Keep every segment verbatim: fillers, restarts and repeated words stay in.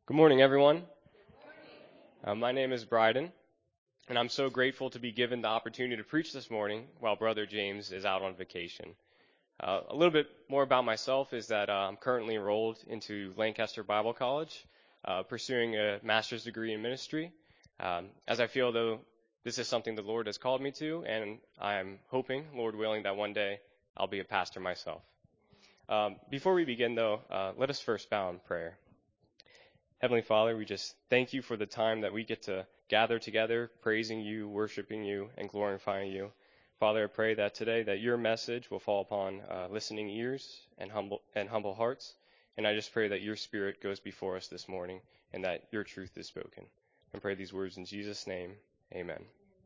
Good morning, everyone. Uh, my name is Bryden, and I'm so grateful to be given the opportunity to preach this morning while Brother James is out on vacation. Uh, a little bit more about myself is that uh, I'm currently enrolled into Lancaster Bible College, uh, pursuing a master's degree in ministry, um, as I feel though this is something the Lord has called me to, and I'm hoping, Lord willing, that one day I'll be a pastor myself. Um, before we begin, though, uh, let us first bow in prayer. Heavenly Father, we just thank you for the time that we get to gather together, praising you, worshiping you, and glorifying you. Father, I pray that today that your message will fall upon uh, listening ears and humble and humble hearts. And I just pray that your Spirit goes before us this morning and that your truth is spoken. I pray these words in Jesus' name. Amen.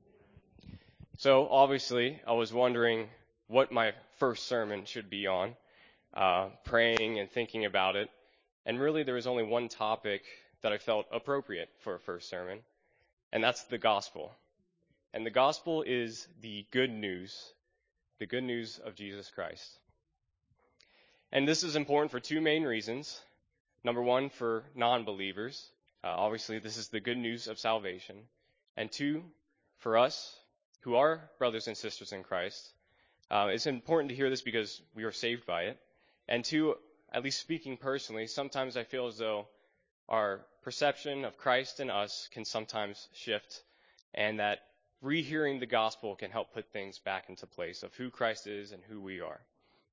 So obviously, I was wondering what my first sermon should be on, uh, praying and thinking about it. And really, there was only one topic that I felt appropriate for a first sermon, and that's the gospel. And the gospel is the good news, the good news of Jesus Christ. And this is important for two main reasons. Number one, for non-believers. Uh, obviously, this is the good news of salvation. And two, for us who are brothers and sisters in Christ. Uh, it's important to hear this because we are saved by it. And two, at least speaking personally, sometimes I feel as though our perception of Christ and us can sometimes shift, and that rehearing the gospel can help put things back into place of who Christ is and who we are.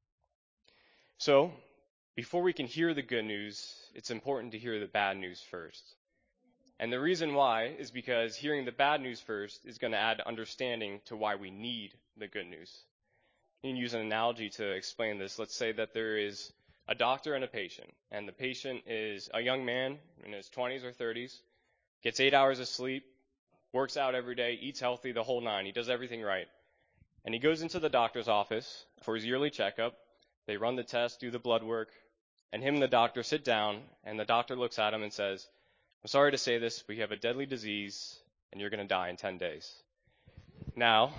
So, before we can hear the good news, it's important to hear the bad news first. And the reason why is because hearing the bad news first is going to add understanding to why we need the good news. You can use an analogy to explain this. Let's say that there is a doctor and a patient, and the patient is a young man in his twenties or thirties, gets eight hours of sleep, works out every day, eats healthy, the whole nine. He does everything right. And he goes into the doctor's office for his yearly checkup. They run the test, do the blood work, and him and the doctor sit down, and the doctor looks at him and says, "I'm sorry to say this, but you have a deadly disease, and you're going to die in ten days. Now,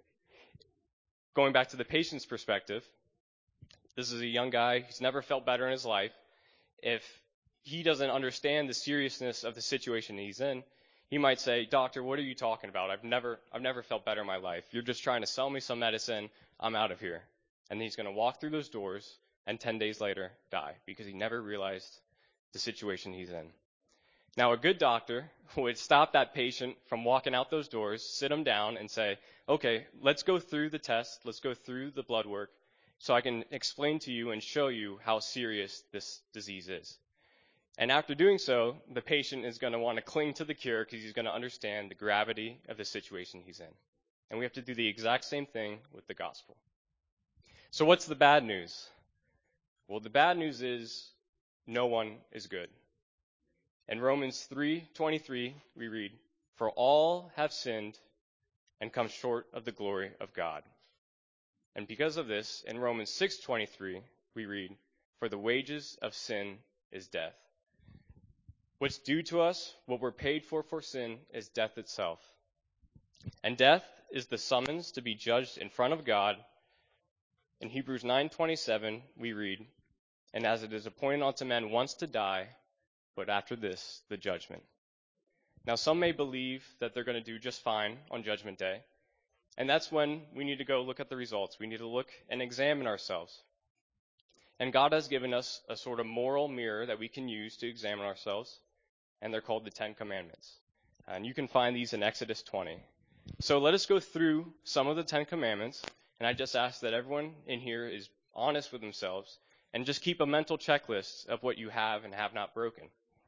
going back to the patient's perspective, this is a young guy who's never felt better in his life. If he doesn't understand the seriousness of the situation he's in, he might say, "Doctor, what are you talking about? I've never I've never felt better in my life. You're just trying to sell me some medicine. I'm out of here." And he's going to walk through those doors and ten days later die because he never realized the situation he's in. Now, a good doctor would stop that patient from walking out those doors, sit him down and say, "Okay, let's go through the test. Let's go through the blood work, so I can explain to you and show you how serious this disease is." And after doing so, the patient is going to want to cling to the cure because he's going to understand the gravity of the situation he's in. And we have to do the exact same thing with the gospel. So what's the bad news? Well, the bad news is no one is good. In Romans three twenty-three, we read, "For all have sinned and come short of the glory of God." And because of this, in Romans six twenty-three, we read, "For the wages of sin is death." What's due to us, what we're paid for for sin, is death itself. And death is the summons to be judged in front of God. In Hebrews nine twenty-seven, we read, "And as it is appointed unto men once to die, but after this, the judgment." Now, some may believe that they're going to do just fine on Judgment Day. And that's when we need to go look at the results. We need to look and examine ourselves. And God has given us a sort of moral mirror that we can use to examine ourselves, and they're called the Ten Commandments. And you can find these in Exodus twenty. So let us go through some of the Ten Commandments, and I just ask that everyone in here is honest with themselves and just keep a mental checklist of what you have and have not broken.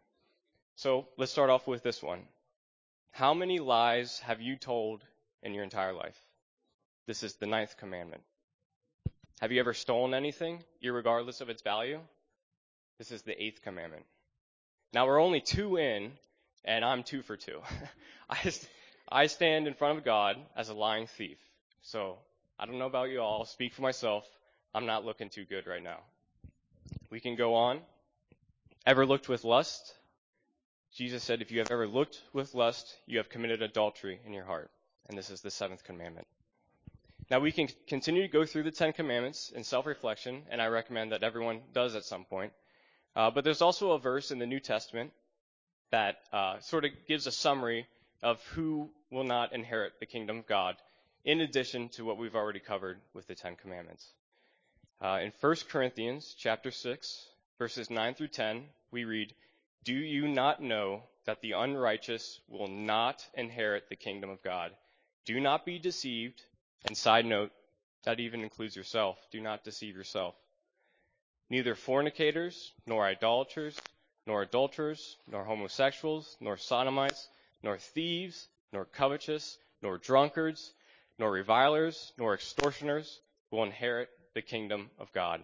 So let's start off with this one. How many lies have you told in your entire life? This is the ninth commandment. Have you ever stolen anything, irregardless of its value? This is the eighth commandment. Now, we're only two in, and I'm two for two. I, I stand in front of God as a lying thief. So I don't know about you all. I'll speak for myself. I'm not looking too good right now. We can go on. Ever looked with lust? Jesus said, if you have ever looked with lust, you have committed adultery in your heart. And this is the seventh commandment. Now, we can continue to go through the Ten Commandments in self-reflection, and I recommend that everyone does at some point. Uh, but there's also a verse in the New Testament that uh, sort of gives a summary of who will not inherit the kingdom of God, in addition to what we've already covered with the Ten Commandments. Uh, in First Corinthians chapter six, verses nine through ten, we read, "Do you not know that the unrighteous will not inherit the kingdom of God? Do not be deceived." And side note, that even includes yourself. Do not deceive yourself. "Neither fornicators, nor idolaters, nor adulterers, nor homosexuals, nor sodomites, nor thieves, nor covetous, nor drunkards, nor revilers, nor extortioners will inherit the kingdom of God."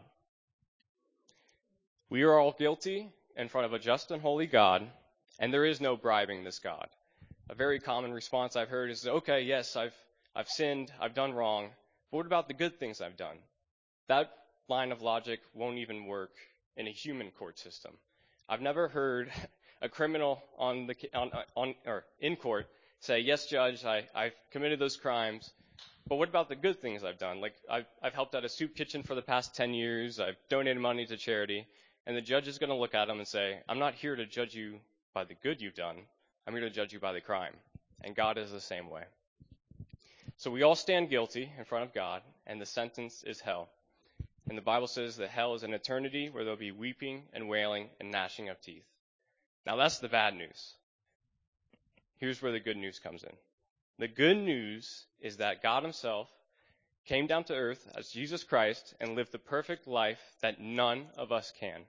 We are all guilty in front of a just and holy God, and there is no bribing this God. A very common response I've heard is, okay, yes, I've I've sinned, I've done wrong, but what about the good things I've done? That line of logic won't even work in a human court system. I've never heard a criminal on the on, on or in court say, "Yes, judge, I, I've committed those crimes, but what about the good things I've done? Like I've I've helped out a soup kitchen for the past ten years, I've donated money to charity," and the judge is going to look at him and say, "I'm not here to judge you by the good you've done. I'm here to judge you by the crime." And God is the same way. So we all stand guilty in front of God, and the sentence is hell. And the Bible says that hell is an eternity where there'll be weeping and wailing and gnashing of teeth. Now that's the bad news. Here's where the good news comes in. The good news is that God himself came down to earth as Jesus Christ and lived the perfect life that none of us can.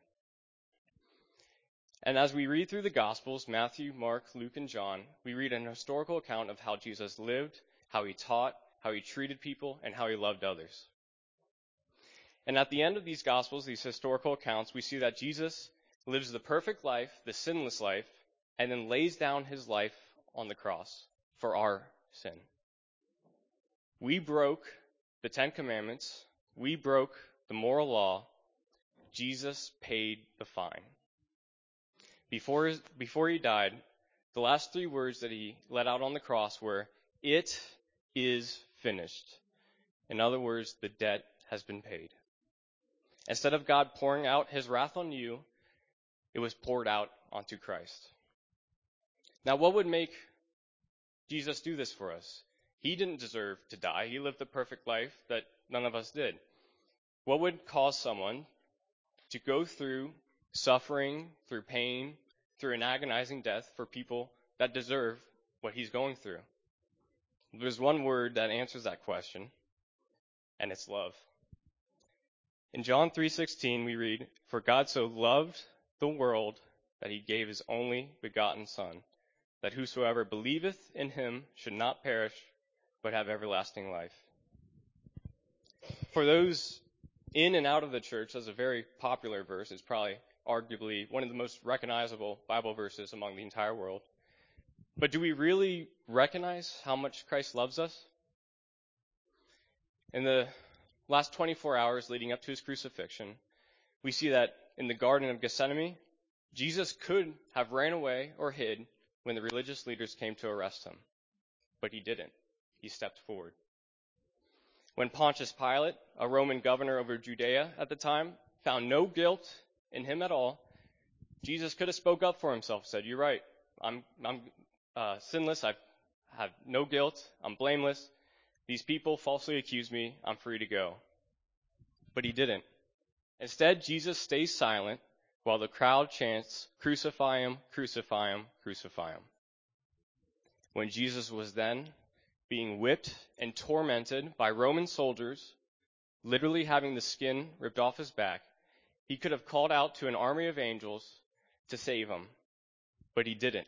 And as we read through the Gospels, Matthew, Mark, Luke, and John, we read an historical account of how Jesus lived, how he taught, how he treated people, and how he loved others. And at the end of these Gospels, these historical accounts, we see that Jesus lives the perfect life, the sinless life, and then lays down his life on the cross for our sin. We broke the Ten Commandments. We broke the moral law. Jesus paid the fine. Before, his, before he died, the last three words that he let out on the cross were, "It is finished." In other words, the debt has been paid. Instead of God pouring out his wrath on you, it was poured out onto Christ. Now, what would make Jesus do this for us? He didn't deserve to die. He lived the perfect life that none of us did. What would cause someone to go through suffering, through pain, through an agonizing death for people that deserve what he's going through? There's one word that answers that question, and it's love. In John three sixteen, we read, "For God so loved the world that he gave his only begotten Son, that whosoever believeth in him should not perish, but have everlasting life." For those in and out of the church, that's a very popular verse. It's probably arguably one of the most recognizable Bible verses among the entire world. But do we really recognize how much Christ loves us? In the last twenty-four hours leading up to his crucifixion, we see that in the Garden of Gethsemane, Jesus could have ran away or hid when the religious leaders came to arrest him. But he didn't. He stepped forward. When Pontius Pilate, a Roman governor over Judea at the time, found no guilt in him at all, Jesus could have spoke up for himself, said, "You're right. I'm, I'm uh, sinless. I have no guilt. I'm blameless. These people falsely accuse me. I'm free to go." But he didn't. Instead, Jesus stays silent while the crowd chants, "Crucify him, crucify him, crucify him." When Jesus was then being whipped and tormented by Roman soldiers, literally having the skin ripped off his back, he could have called out to an army of angels to save him, but he didn't.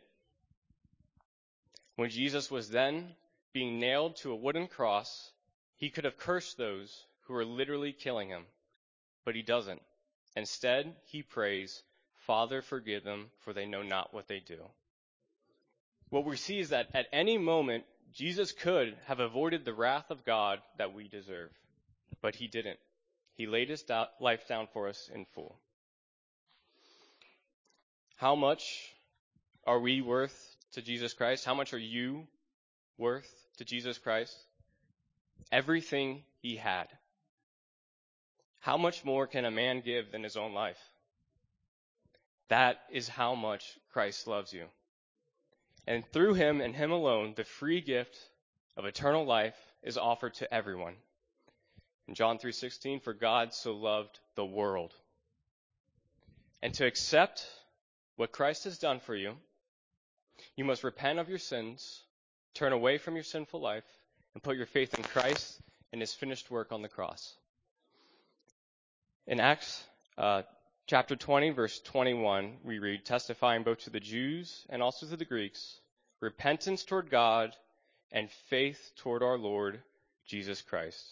When Jesus was then being nailed to a wooden cross, he could have cursed those who were literally killing him, but he doesn't. Instead, he prays, "Father, forgive them, for they know not what they do." What we see is that at any moment, Jesus could have avoided the wrath of God that we deserve, but he didn't. He laid his do- life down for us in full. How much are we worth to Jesus Christ? How much are you worth to Jesus Christ? Everything he had. How much more can a man give than his own life? That is how much Christ loves you. And through him and him alone, the free gift of eternal life is offered to everyone. In John three sixteen, for God so loved the world. And to accept what Christ has done for you, you must repent of your sins, turn away from your sinful life, and put your faith in Christ and his finished work on the cross. In Acts uh, chapter twenty, verse twenty-one, we read, testifying both to the Jews and also to the Greeks, repentance toward God and faith toward our Lord Jesus Christ.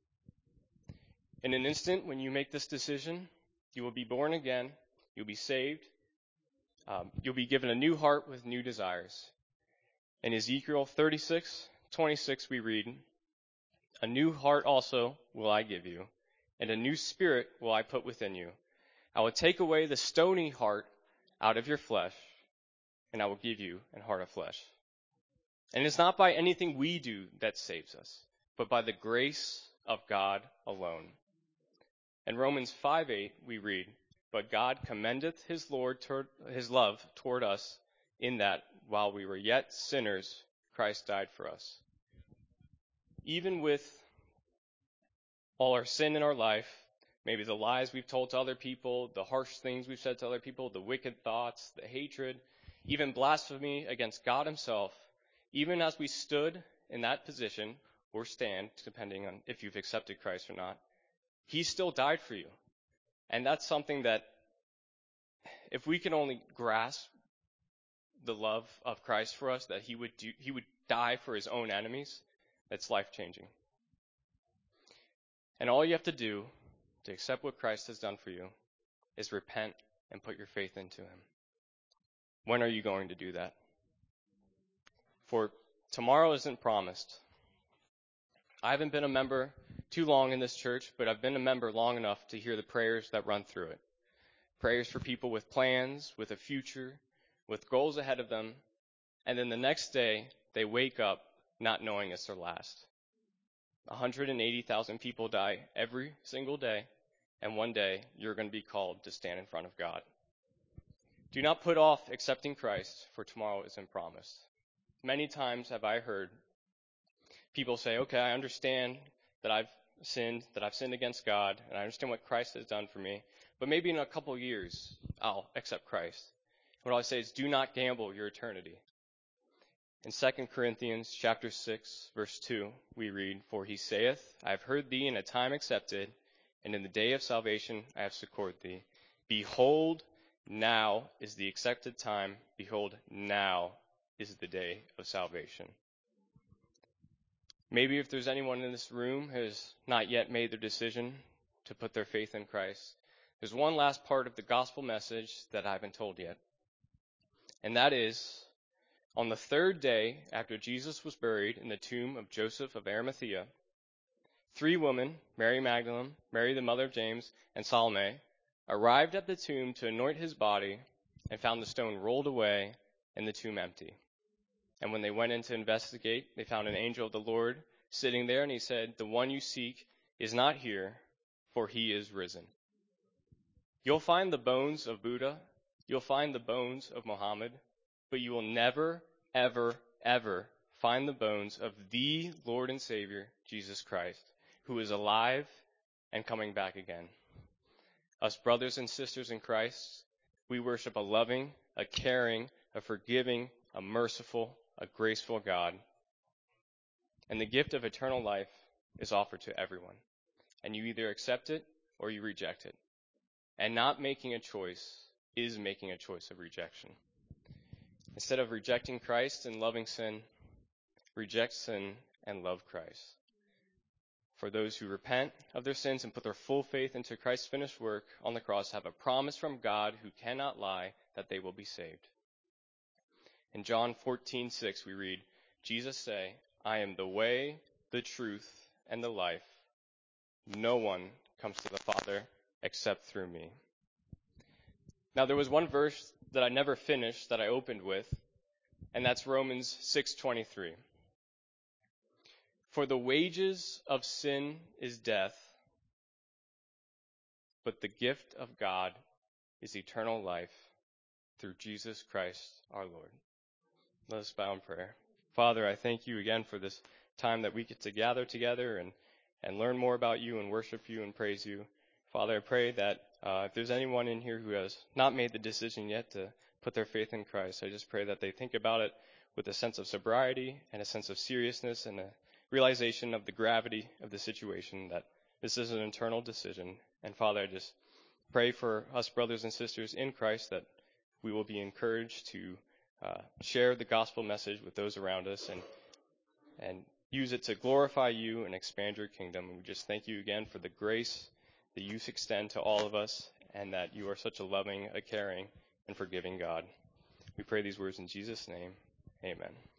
In an instant, when you make this decision, you will be born again, you'll be saved, um, you'll be given a new heart with new desires. In Ezekiel thirty-six twenty-six, we read, a new heart also will I give you, and a new spirit will I put within you. I will take away the stony heart out of your flesh, and I will give you a heart of flesh. And it's not by anything we do that saves us, but by the grace of God alone. In Romans five eight, we read, but God commendeth his Lord toward, his love toward us, in that while we were yet sinners, Christ died for us. Even with all our sin in our life, maybe the lies we've told to other people, the harsh things we've said to other people, the wicked thoughts, the hatred, even blasphemy against God himself, even as we stood in that position, or stand, depending on if you've accepted Christ or not, he still died for you. And that's something that, if we can only grasp the love of Christ for us, that he would do, he would die for his own enemies, that's life-changing. And all you have to do to accept what Christ has done for you is repent and put your faith into him. When are you going to do that? For tomorrow isn't promised. I haven't been a member too long in this church, but I've been a member long enough to hear the prayers that run through it. Prayers for people with plans, with a future, with goals ahead of them, and then the next day they wake up not knowing it's their last. one hundred eighty thousand people die every single day, and one day you're going to be called to stand in front of God. Do not put off accepting Christ, for tomorrow isn't promised. Many times have I heard people say, okay, I understand that I've sinned, that I've sinned against God, and I understand what Christ has done for me, but maybe in a couple years I'll accept Christ. What I say is, do not gamble your eternity. In Second Corinthians chapter six, verse two, we read, for he saith, I have heard thee in a time accepted, and in the day of salvation I have succored thee. Behold, now is the accepted time. Behold, now is the day of salvation. Maybe if there's anyone in this room who has not yet made their decision to put their faith in Christ, there's one last part of the gospel message that I haven't told yet. And that is, on the third day after Jesus was buried in the tomb of Joseph of Arimathea, three women, Mary Magdalene, Mary the mother of James, and Salome, arrived at the tomb to anoint his body and found the stone rolled away and the tomb empty. And when they went in to investigate, they found an angel of the Lord sitting there, and he said, the one you seek is not here, for he is risen. You'll find the bones of Buddha, you'll find the bones of Muhammad, but you will never, ever, ever find the bones of the Lord and Savior, Jesus Christ, who is alive and coming back again. Us brothers and sisters in Christ, we worship a loving, a caring, a forgiving, a merciful, a graceful God. And the gift of eternal life is offered to everyone. And you either accept it or you reject it. And not making a choice is making a choice of rejection. Instead of rejecting Christ and loving sin, reject sin and love Christ. For those who repent of their sins and put their full faith into Christ's finished work on the cross have a promise from God who cannot lie that they will be saved. In John fourteen six we read, Jesus say, I am the way, the truth, and the life. No one comes to the Father except through me. Now there was one verse that I never finished that I opened with, and that's Romans six twenty-three. For the wages of sin is death, but the gift of God is eternal life through Jesus Christ our Lord. Let us bow in prayer. Father, I thank you again for this time that we get to gather together and, and learn more about you and worship you and praise you. Father, I pray that uh, if there's anyone in here who has not made the decision yet to put their faith in Christ, I just pray that they think about it with a sense of sobriety and a sense of seriousness and a realization of the gravity of the situation, that this is an eternal decision. And Father, I just pray for us brothers and sisters in Christ that we will be encouraged to uh, share the gospel message with those around us and and use it to glorify you and expand your kingdom. And we just thank you again for the grace that you extend to all of us, and that you are such a loving, a caring, and forgiving God. We pray these words in Jesus' name. Amen.